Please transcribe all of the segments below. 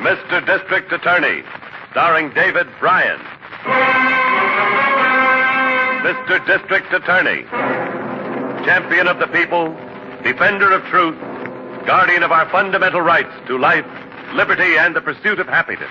Mr. District Attorney, starring David Bryan. Mr. District Attorney, champion of the people, defender of truth, guardian of our fundamental rights to life, liberty, and the pursuit of happiness.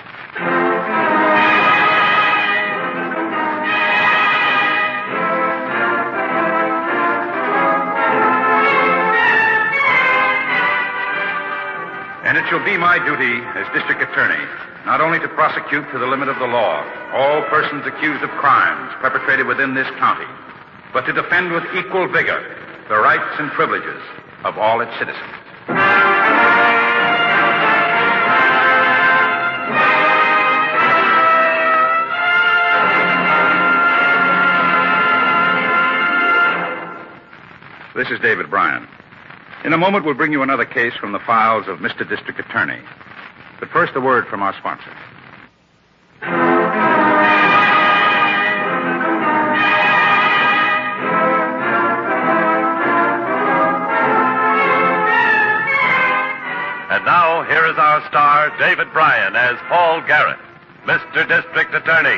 And it shall be my duty as district attorney not only to prosecute to the limit of the law all persons accused of crimes perpetrated within this county, but to defend with equal vigor the rights and privileges of all its citizens. This is David Bryan. In a moment, we'll bring you another case from the files of Mr. District Attorney. But first, a word from our sponsor. And now, here is our star, David Bryan, as Paul Garrett, Mr. District Attorney.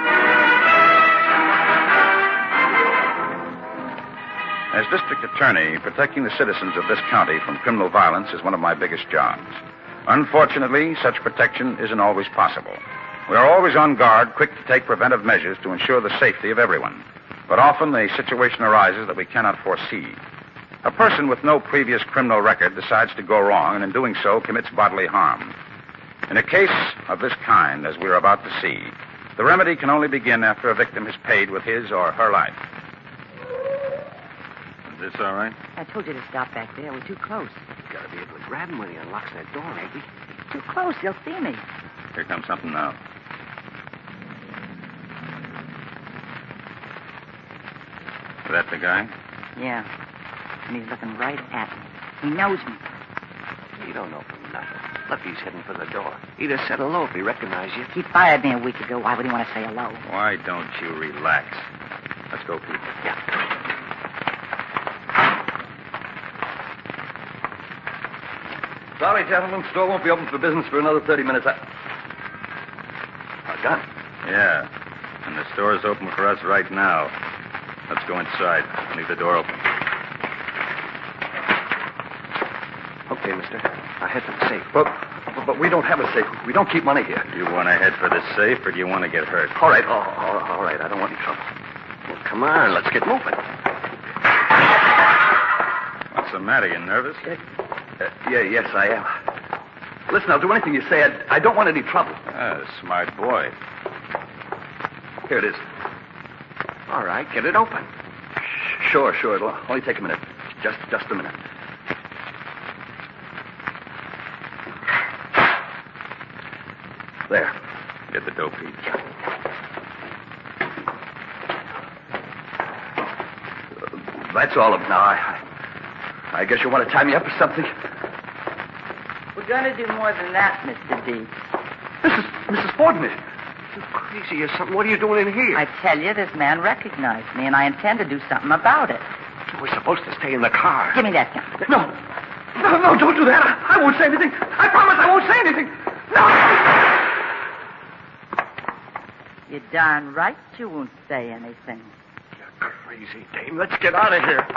As district attorney, protecting the citizens of this county from criminal violence is one of my biggest jobs. Unfortunately, such protection isn't always possible. We are always on guard, quick to take preventive measures to ensure the safety of everyone. But often a situation arises that we cannot foresee. A person with no previous criminal record decides to go wrong, and in doing so commits bodily harm. In a case of this kind, as we're about to see, the remedy can only begin after a victim has paid with his or her life. Is this all right? I told you to stop back there. We're too close. You gotta be able to grab him when he unlocks that door, Aggie. Too close. You'll see me. Here comes something now. Is that the guy? Yeah. And he's looking right at me. He knows me. You don't know from nothing. Look, he's heading for the door. He'd have said hello if he recognized you. He fired me a week ago. Why would he want to say hello? Why don't you relax? Let's go, Pete. Yeah. Sorry, gentlemen. Store won't be open for business for another 30 minutes. A gun? Yeah. And the store's open for us right now. Let's go inside. Leave the door open. Okay, mister. Now head for the safe. But we don't have a safe. We don't keep money here. You want to head for the safe, or do you want to get hurt? All right. All right. I don't want any trouble. Well, come on. Let's get moving. What's the matter? You nervous? Yes, I am. Listen, I'll do anything you say. I don't want any trouble. Smart boy. Here it is. All right, get it open. Sure. It'll only take a minute. Just a minute. There. Get the dope, Pete. That's all of it now. I guess you want to tie me up or something? We're going to do more than that, Mr. D. Mrs. Forden. You crazy or something? What are you doing in here? I tell you, this man recognized me, and I intend to do something about it. We're supposed to stay in the car. Give me that gun. No, don't do that. I won't say anything. I promise I won't say anything. No! You're darn right you won't say anything. You're crazy, Dame. Let's get out of here.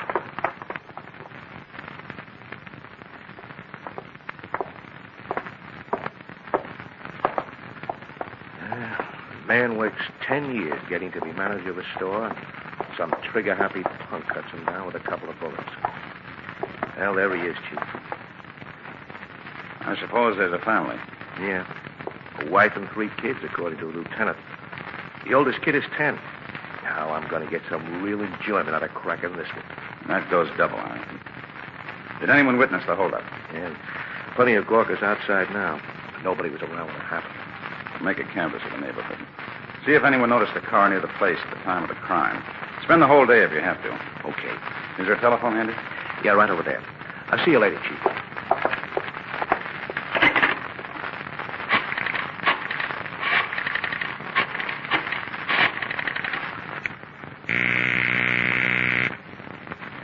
Man works 10 years getting to be manager of a store, and some trigger-happy punk cuts him down with a couple of bullets. Well, there he is, Chief. I suppose there's a family. Yeah. A wife and 3 kids, according to the lieutenant. The oldest kid is 10. Now I'm going to get some real enjoyment out of cracking this one. That goes double, I reckon. Did anyone witness the holdup? Yeah. Plenty of Gawkers outside now. Nobody was around when it happened. Make a canvass of the neighborhood. See if anyone noticed the car near the place at the time of the crime. Spend the whole day if you have to. Okay. Is there a telephone handy? Yeah, right over there. I'll see you later, Chief.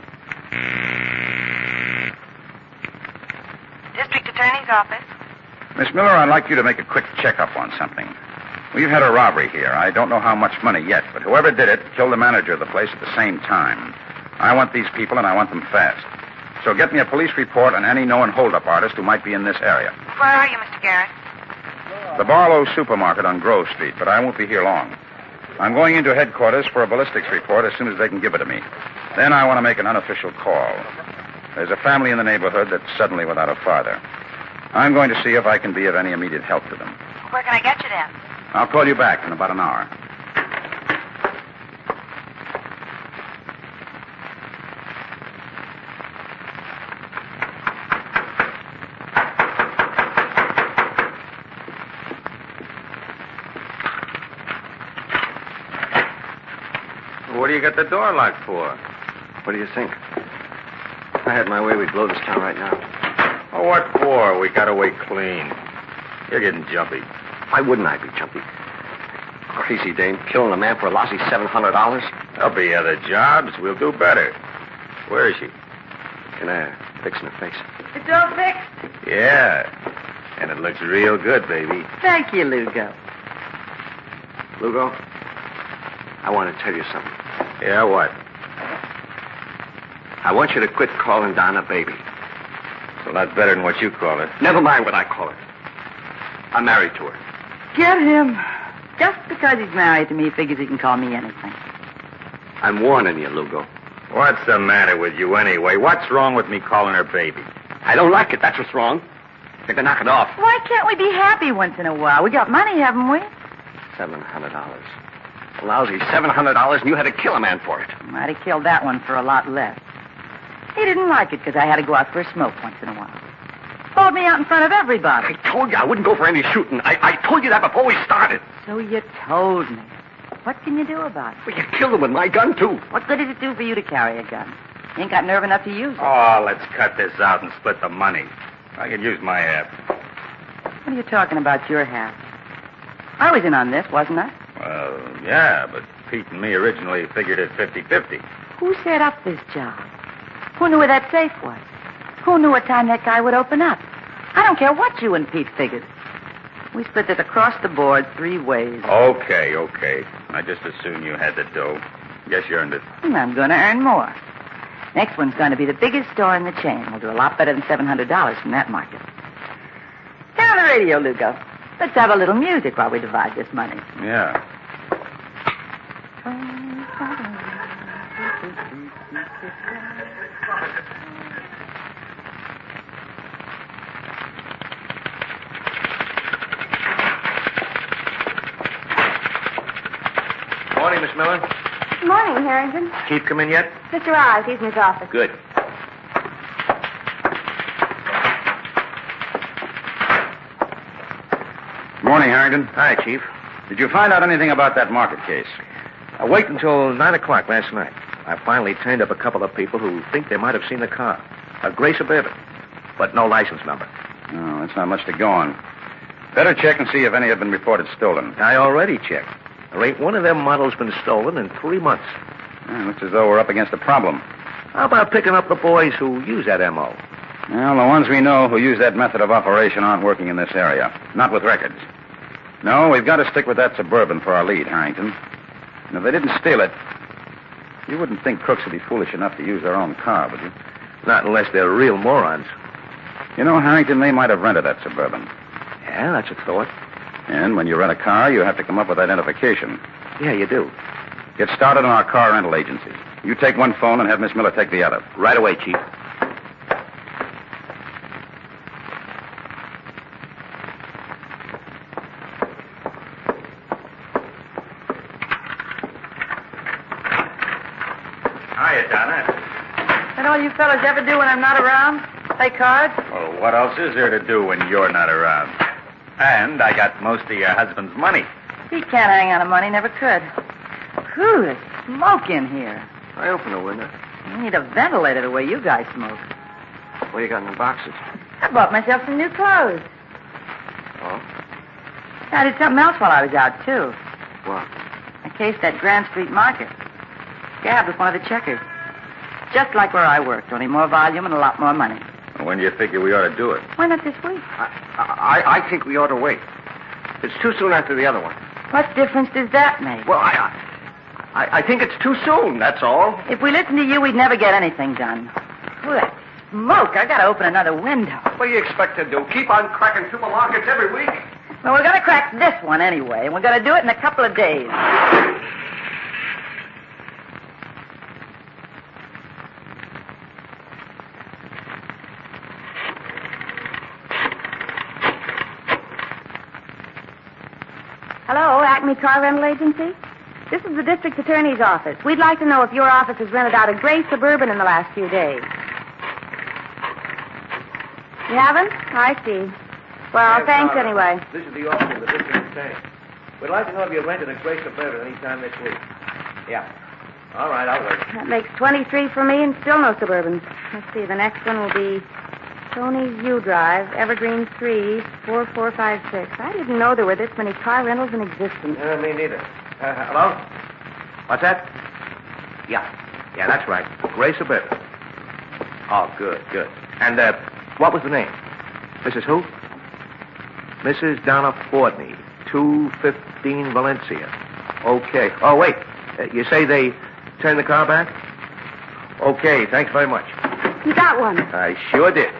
District Attorney's office. Miss Miller, I'd like you to make a quick checkup on something. We've had a robbery here. I don't know how much money yet, but whoever did it killed the manager of the place at the same time. I want these people, and I want them fast. So get me a police report on any known hold-up artist who might be in this area. Where are you, Mr. Garrett? The Barlow Supermarket on Grove Street, but I won't be here long. I'm going into headquarters for a ballistics report as soon as they can give it to me. Then I want to make an unofficial call. There's a family in the neighborhood that's suddenly without a father. I'm going to see if I can be of any immediate help to them. Where can I get you then? I'll call you back in about an hour. What do you got the door locked for? What do you think? If I had my way, we'd blow this town right now. Oh, what for? We got away clean. You're getting jumpy. Why wouldn't I be jumpy? Crazy dame killing a man for a lousy $700. There'll be other jobs. We'll do better. Where is she? Can I fix in her face? It's all fixed. Yeah. And it looks real good, baby. Thank you, Lugo. Lugo, I want to tell you something. Yeah, what? I want you to quit calling Don a baby. It's a lot better than what you call it. Never mind what I call it. I'm married to her. Get him. Just because he's married to me, he figures he can call me anything. I'm warning you, Lugo. What's the matter with you anyway? What's wrong with me calling her baby? I don't like it. That's what's wrong. Think to knock it off. Why can't we be happy once in a while? We got money, haven't we? $700. A lousy $700, and you had to kill a man for it. Might have killed that one for a lot less. He didn't like it because I had to go out for a smoke once in a while. Called me out in front of everybody. I told you I wouldn't go for any shooting. I told you that before we started. So you told me. What can you do about it? Well, you killed him with my gun, too. What good did it do for you to carry a gun? You ain't got nerve enough to use it. Oh, let's cut this out and split the money. I could use my half. What are you talking about, your half? I was in on this, wasn't I? Well, yeah, but Pete and me originally figured it 50-50. Who set up this job? Who knew where that safe was? Who knew what time that guy would open up? I don't care what you and Pete figured. We split it across the board 3 ways. Okay. I just assumed you had the dough. Guess you earned it. And I'm going to earn more. Next one's going to be the biggest store in the chain. We'll do a lot better than $700 from that market. Turn on the radio, Lugo. Let's have a little music while we divide this money. Yeah. Morning, Miss Miller. Good morning, Harrington. Keith come in yet? Mr. Oz, he's in his office. Good. Morning, Harrington. Hi, Chief. Did you find out anything about that market case? I waited until 9 o'clock last night. I finally turned up a couple of people who think they might have seen the car. A gray Suburban, but no license number. Oh, that's not much to go on. Better check and see if any have been reported stolen. I already checked. There ain't one of them models been stolen in 3 months. Looks as though we're up against a problem. How about picking up the boys who use that M.O.? Well, the ones we know who use that method of operation aren't working in this area. Not with records. No, we've got to stick with that Suburban for our lead, Harrington. And if they didn't steal it, you wouldn't think crooks would be foolish enough to use their own car, would you? Not unless they're real morons. You know, Harrington, they might have rented that Suburban. Yeah, that's a thought. And when you rent a car, you have to come up with identification. Yeah, you do. Get started on our car rental agency. You take one phone and have Miss Miller take the other. Right away, Chief. Hiya, Donna. That all you fellas ever do when I'm not around? Play cards? Well, what else is there to do when you're not around? And I got most of your husband's money. He can't hang on to money, never could. Whew, there's smoke in here. I open the window. You need a ventilator the way you guys smoke. What do you got in the boxes? I bought myself some new clothes. Oh? I did something else while I was out, too. What? I cased that Grand Street Market. Gabbed with one of the checkers. Just like where I worked, only more volume and a lot more money. When do you figure we ought to do it? Why not this week? I think we ought to wait. It's too soon after the other one. What difference does that make? Well, I think it's too soon, that's all. If we listened to you, we'd never get anything done. Ooh, that smoke. I gotta open another window. What do you expect to do? Keep on cracking supermarkets every week? Well, we're gonna crack this one anyway, and we're gonna do it in a couple of days. Hello, Acme Car Rental Agency? This is the district attorney's office. We'd like to know if your office has rented out a gray Suburban in the last few days. You haven't? I see. Well, Yes, thanks anyway. This is the office of the district attorney. We'd like to know if you've rented a gray Suburban any time this week. Yeah. All right, I'll wait. That makes 23 for me and still no Suburbans. Let's see, the next one will be Tony's U Drive, Evergreen 3, 4456. I didn't know there were this many car rentals in existence. Me neither. Hello? What's that? Yeah, that's right. Gray Suburban. Oh, good. And, what was the name? Mrs. who? Mrs. Donna Fordney, 215 Valencia. Okay. Oh, wait. You say they turned the car back? Okay, thanks very much. You got one. I sure did.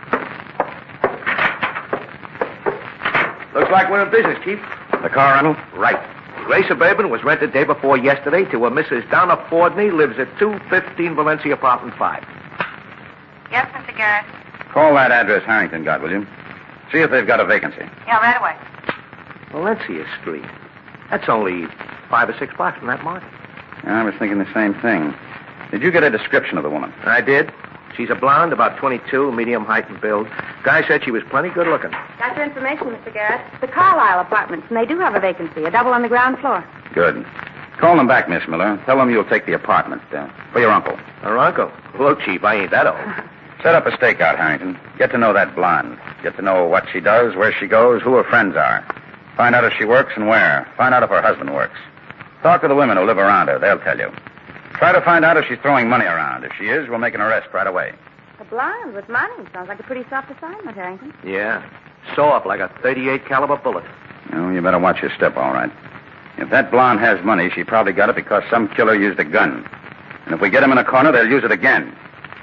Looks like we're in business, Chief. The car rental? Right. Gray Suburban was rented day before yesterday to a Mrs. Donna Fordney, lives at 215 Valencia, apartment 5. Yes, Mr. Garrett. Call that address Harrington got, will you? See if they've got a vacancy. Yeah, right away. Valencia Street. That's only 5 or 6 blocks from that market. I was thinking the same thing. Did you get a description of the woman? I did. She's a blonde, about 22, medium height and build. Guy said she was plenty good looking. Got your information, Mr. Garrett. The Carlisle Apartments, and they do have a vacancy, a double on the ground floor. Good. Call them back, Miss Miller. Tell them you'll take the apartment for your uncle. Her uncle? Look, Chief, I ain't that old. Set up a stakeout, Harrington. Get to know that blonde. Get to know what she does, where she goes, who her friends are. Find out if she works and where. Find out if her husband works. Talk to the women who live around her. They'll tell you. Try to find out if she's throwing money around. If she is, we'll make an arrest right away. A blonde with money. Sounds like a pretty soft assignment, Harrington. Yeah. Sew up like a .38 caliber bullet. Oh, you better watch your step, all right. If that blonde has money, she probably got it because some killer used a gun. And if we get him in a corner, they'll use it again.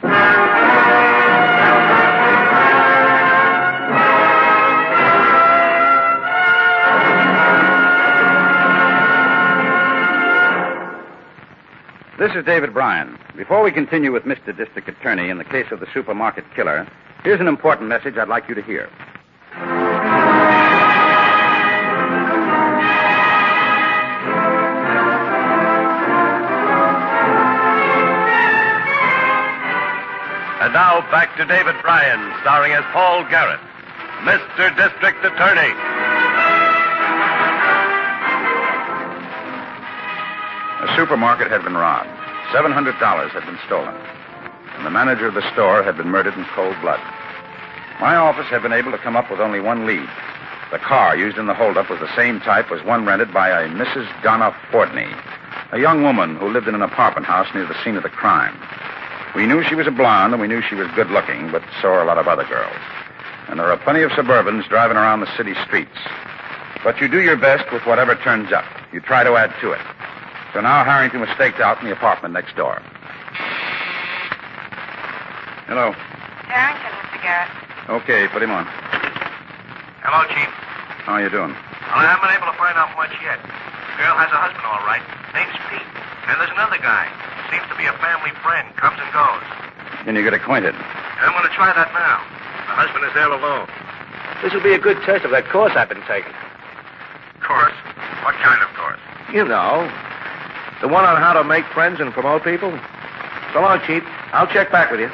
This is David Bryan. Before we continue with Mr. District Attorney in the case of the supermarket killer, here's an important message I'd like you to hear. And now back to David Bryan, starring as Paul Garrett, Mr. District Attorney. A supermarket had been robbed. $700 had been stolen. And the manager of the store had been murdered in cold blood. My office had been able to come up with only one lead. The car used in the holdup was the same type as one rented by a Mrs. Donna Fordney, a young woman who lived in an apartment house near the scene of the crime. We knew she was a blonde, and we knew she was good-looking, but so are a lot of other girls. And there are plenty of Suburbans driving around the city streets. But you do your best with whatever turns up. You try to add to it. So now Harrington was staked out in the apartment next door. Hello. Harrington, Mr. Garrett. Okay, put him on. Hello, Chief. How are you doing? Well, I haven't been able to find out much yet. The girl has a husband, all right. Name's Pete. And there's another guy. Seems to be a family friend. Comes and goes. Can you get acquainted? I'm going to try that now. The husband is there alone. This will be a good test of that course I've been taking. Course? What kind of course? You know, the one on how to make friends and promote people. So long, Chief. I'll check back with you.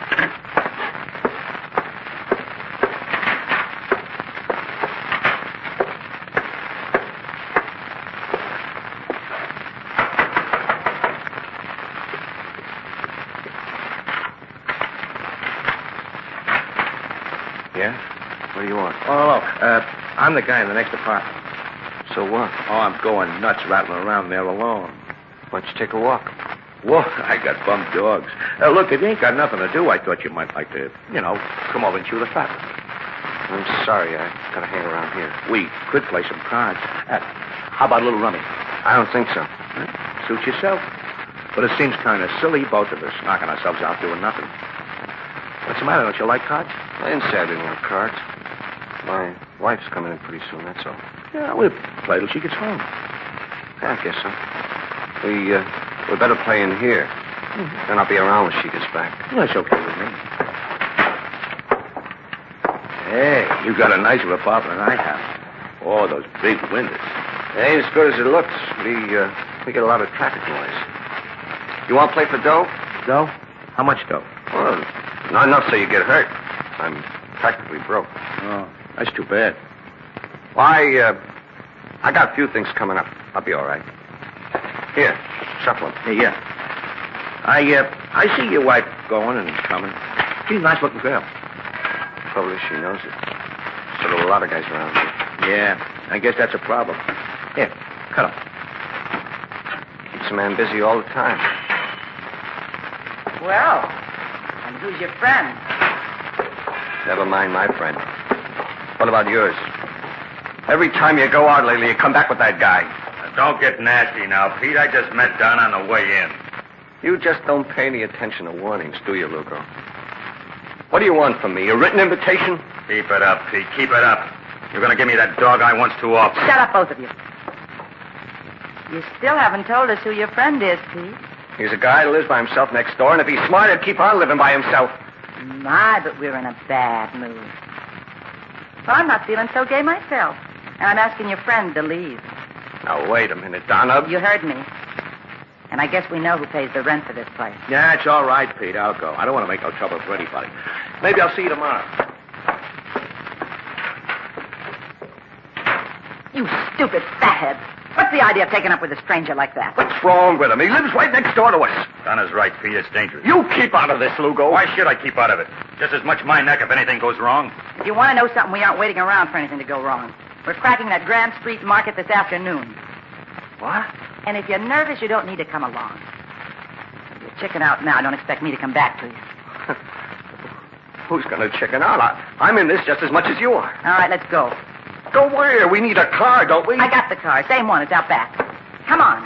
Yeah? What do you want? Oh, hello. I'm the guy in the next apartment. So what? Oh, I'm going nuts rattling around there alone. Why don't you take a walk? Whoa, I got bum dogs. Look, if you ain't got nothing to do, I thought you might like to, come over and chew the fat. I'm sorry. I gotta hang around here. We could play some cards. How about a little rummy? I don't think so. Suit yourself. But it seems kind of silly, both of us, knocking ourselves out doing nothing. What's the matter? Don't you like cards? I didn't say I didn't want cards. My wife's coming in pretty soon, that's all. Yeah, we'll play till she gets home. Yeah, I guess so. We better play in here. Then I'll be around when she gets back. Well, that's okay with me. Hey, you got a nicer apartment than I have. Oh, those big windows. It ain't as good as it looks. We get a lot of traffic noise. You want to play for dough? Dough? How much dough? Well, not enough so you get hurt. I'm practically broke. Oh, that's too bad. Well, I got a few things coming up. I'll be all right. Here, shuffle them. Yeah. I see your wife going and coming. She's a nice-looking girl. Trouble is she knows it. So there are a lot of guys around here. Yeah, I guess that's a problem. Here, cut them. Keeps a man busy all the time. Well, and who's your friend? Never mind my friend. What about yours? Every time you go out lately, you come back with that guy. Don't get nasty now, Pete. I just met Don on the way in. You just don't pay any attention to warnings, do you, Lugo? What do you want from me? A written invitation? Keep it up, Pete. Keep it up. You're going to give me that dog eye once too often. Shut up, both of you. You still haven't told us who your friend is, Pete. He's a guy who lives by himself next door, and if he's smart, he'd keep on living by himself. My, but we're in a bad mood. Well, I'm not feeling so gay myself, and I'm asking your friend to leave. Now, wait a minute, Donna. You heard me. And I guess we know who pays the rent for this place. Yeah, it's all right, Pete. I'll go. I don't want to make no trouble for anybody. Maybe I'll see you tomorrow. You stupid fathead. What's the idea of taking up with a stranger like that? What's wrong with him? He lives right next door to us. Donna's right, Pete. It's dangerous. You keep out of this, Lugo. Why should I keep out of it? Just as much my neck if anything goes wrong. If you want to know something, we aren't waiting around for anything to go wrong. We're cracking that Grand Street market this afternoon. What? And if you're nervous, you don't need to come along. If you're chicken out now, don't expect me to come back to you. Who's going to chicken out? I'm in this just as much as you are. All right, let's go. Go where? We need a car, don't we? I got the car. Same one. It's out back. Come on.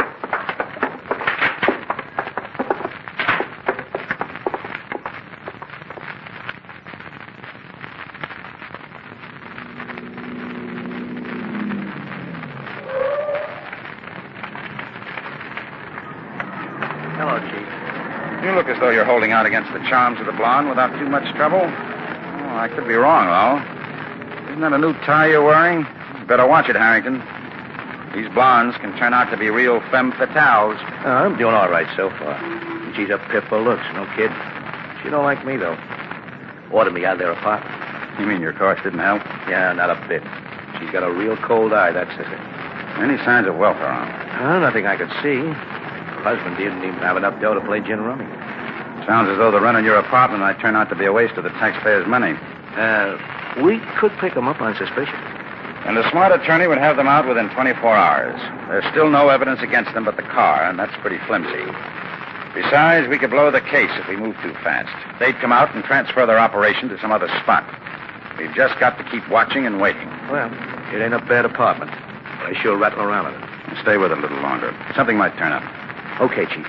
Hello, Chief. You look as though you're holding out against the charms of the blonde without too much trouble. Oh, I could be wrong, though. Isn't that a new tie you're wearing? Better watch it, Harrington. These blondes can turn out to be real femme fatales. I'm doing all right so far. She's a pip for looks, no kid. She don't like me, though. Ordered me out of their apartment. You mean your course didn't help? Yeah, not a bit. She's got a real cold eye, that sister. Any signs of wealth around? Nothing I could see. Her husband didn't even have enough dough to play gin rummy. Sounds as though the rent on your apartment might turn out to be a waste of the taxpayers' money. We could pick them up on suspicion. And a smart attorney would have them out within 24 hours. There's still no evidence against them but the car, and that's pretty flimsy. Besides, we could blow the case if we move too fast. They'd come out and transfer their operation to some other spot. We've just got to keep watching and waiting. Well, it ain't a bad apartment, but I sure rattle around in it. Stay with it a little longer. Something might turn up. Okay, Chief.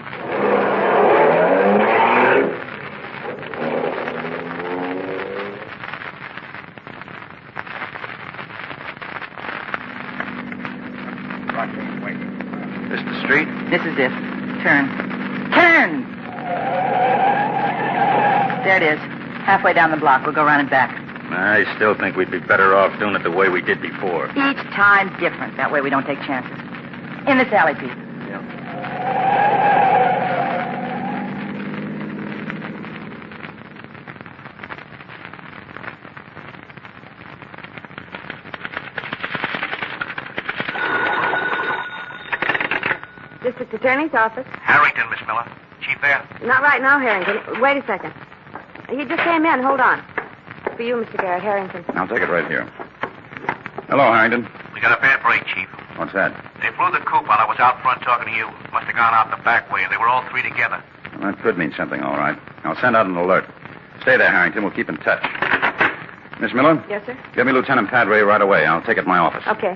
This the street? This is it. Turn. Turn! There it is. Halfway down the block. We'll go around and back. I still think we'd be better off doing it the way we did before. Each time different. That way we don't take chances. In this alley, Pete. District Attorney's office. Harrington, Miss Miller. Chief there? Not right now, Harrington. Wait a second. You just came in. Hold on. For you, Mr. Garrett, Harrington. I'll take it right here. Hello, Harrington. We got a bad break, Chief. What's that? They flew the coop while I was out front talking to you. Must have gone out the back way, and they were all three together. Well, that could mean something, all right. I'll send out an alert. Stay there, Harrington. We'll keep in touch. Miss Miller? Yes, sir? Get me Lieutenant Padre right away. I'll take it to my office. Okay.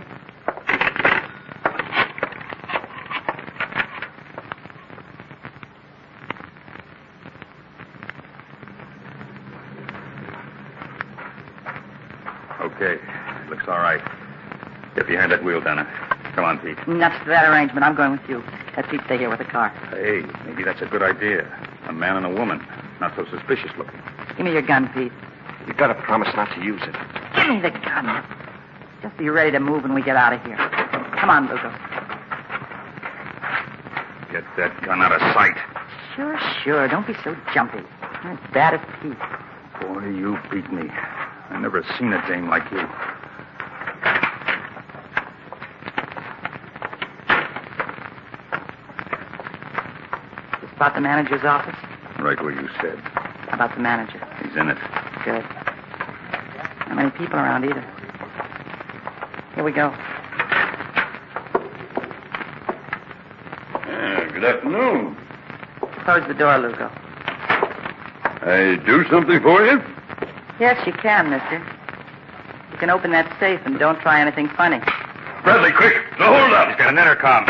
Okay. Looks all right. Get behind that wheel, Donna. Come on, Pete. Nuts to that arrangement. I'm going with you. Let Pete stay here with the car. Hey, maybe that's a good idea. A man and a woman. Not so suspicious looking. Give me your gun, Pete. You gotta promise not to use it. Give me the gun. Just be ready to move when we get out of here. Come on, Lugo. Get that gun out of sight. Sure. Don't be so jumpy. You're as bad as Pete. Boy, you beat me. I never seen a dame like you. You spot the manager's office? Right where you said. How about the manager? He's in it. Good. Not many people around either. Here we go. Good afternoon. Close the door, Lugo. I do something for you? Yes, you can, mister. You can open that safe and don't try anything funny. Bradley, quick. No, hold up. He's got an intercom.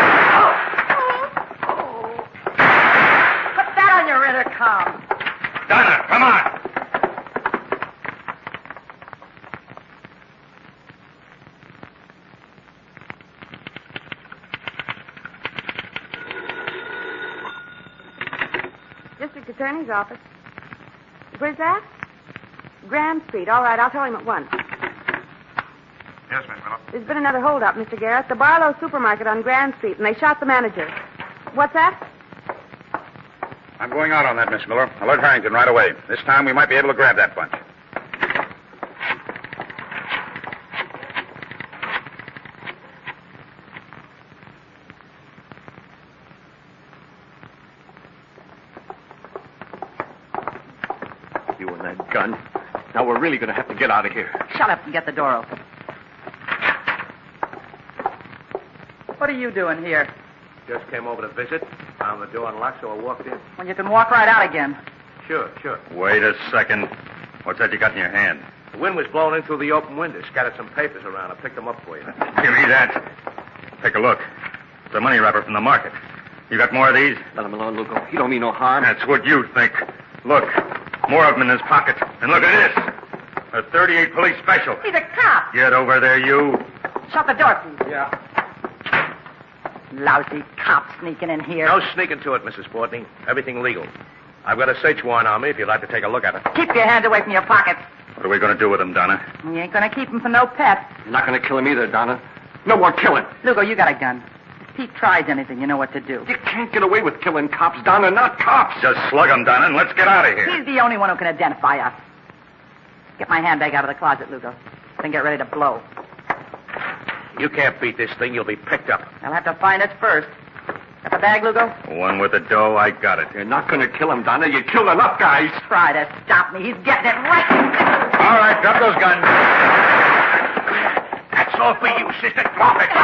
Put that on your intercom. Donna, come on. District Attorney's office. Where's that? Grand Street. All right, I'll tell him at once. Yes, Miss Miller. There's been another holdup, Mr. Garrett. The Barlow Supermarket on Grand Street, and they shot the manager. What's that? I'm going out on that, Miss Miller. Alert Harrington right away. This time we might be able to grab that bunch. You and that gun. Now we're really gonna have to get out of here. Shut up and get the door open. What are you doing here? Just came over to visit. Found the door unlocked, so I walked in. When you can walk right out again. Sure. Wait a second. What's that you got in your hand? The wind was blowing in through the open window. Scattered some papers around. I picked them up for you. Give me that. Take a look. It's a money wrapper from the market. You got more of these? Let him alone, Lugo. He don't mean no harm. That's what you think. Look. More of them in his pocket. And look at this. A 38 police special. He's a cop. Get over there, you. Shut the door, please. Yeah. Lousy cop sneaking in here. No sneaking to it, Mrs. Fortney. Everything legal. I've got a search warrant on me if you'd like to take a look at it. Keep your hands away from your pockets. What are we going to do with him, Donna? You ain't gonna keep him for no pet. You're not gonna kill him either, Donna. No more killing. Lugo, you got a gun. If Pete tries anything, you know what to do. You can't get away with killing cops, Donna. Not cops. Just slug him, Donna, and let's get out of here. He's the only one who can identify us. Get my handbag out of the closet, Lugo. Then get ready to blow. You can't beat this thing. You'll be picked up. I'll have to find us first. Got the bag, Lugo? One with the dough, I got it. You're not gonna kill him, Donna. You killed enough guys. Try to stop me. He's getting it right. All right, drop those guns. That's all for you, sister. Drop it.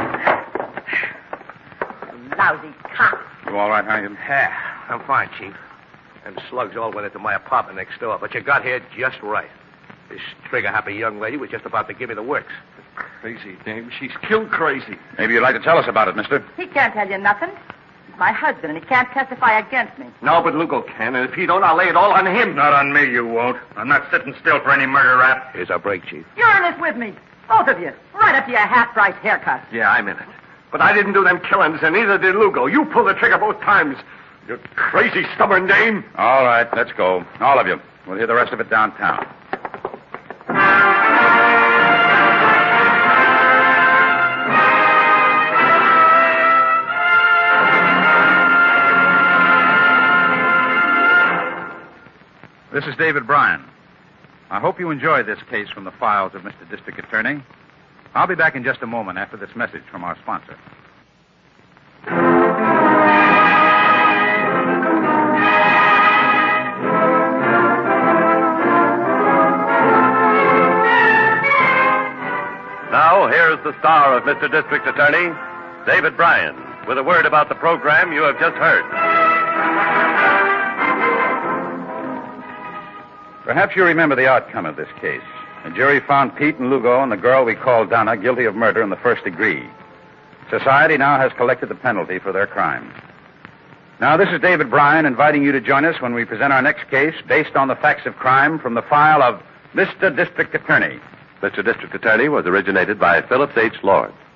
Lousy cop. You all right, Harrington? Yeah, I'm fine, Chief. Them slugs all went into my apartment next door, but you got here just right. This trigger-happy young lady was just about to give me the works. Crazy dame. She's killed crazy. Maybe you'd like to tell us about it, mister. He can't tell you nothing. He's my husband, and he can't testify against me. No, but Lugo can, and if he don't, I'll lay it all on him. Not on me, you won't. I'm not sitting still for any murder rap. Here's our break, Chief. You're in this with me. Both of you. Right up to your half-price haircut. Yeah, I'm in it. But I didn't do them killings, and neither did Lugo. You pulled the trigger both times. You crazy, stubborn dame. All right, let's go. All of you. We'll hear the rest of it downtown. This is David Bryan. I hope you enjoyed this case from the files of Mr. District Attorney. I'll be back in just a moment after this message from our sponsor. Now, here's as the star of Mr. District Attorney, David Bryan, with a word about the program you have just heard. Perhaps you remember the outcome of this case. The jury found Pete and Lugo and the girl we called Donna guilty of murder in the first degree. Society now has collected the penalty for their crime. Now, this is David Bryan inviting you to join us when we present our next case based on the facts of crime from the file of Mr. District Attorney. Mr. District Attorney was originated by Phillips H. Lord.